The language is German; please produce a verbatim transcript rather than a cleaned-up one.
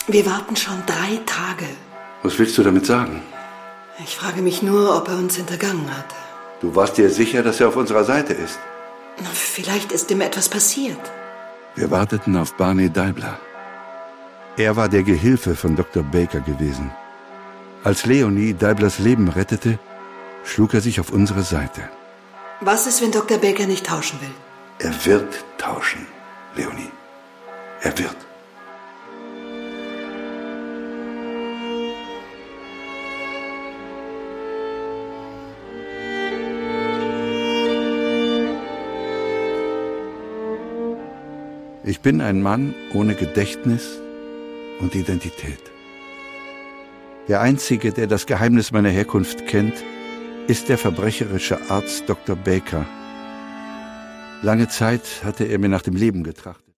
Wir warten schon drei Tage. Was willst du damit sagen? Ich frage mich nur, ob er uns hintergangen hat. Du warst dir sicher, dass er auf unserer Seite ist? Vielleicht ist ihm etwas passiert. Wir warteten auf Barney Deibler. Er war der Gehilfe von Doktor Baker gewesen. Als Leonie Deiblers Leben rettete, schlug er sich auf unsere Seite. Was ist, wenn Doktor Baker nicht tauschen will? Er wird tauschen, Leonie. Er wird. Ich bin ein Mann ohne Gedächtnis und Identität. Der Einzige, der das Geheimnis meiner Herkunft kennt, ist der verbrecherische Arzt Doktor Baker. Lange Zeit hatte er mir nach dem Leben getrachtet.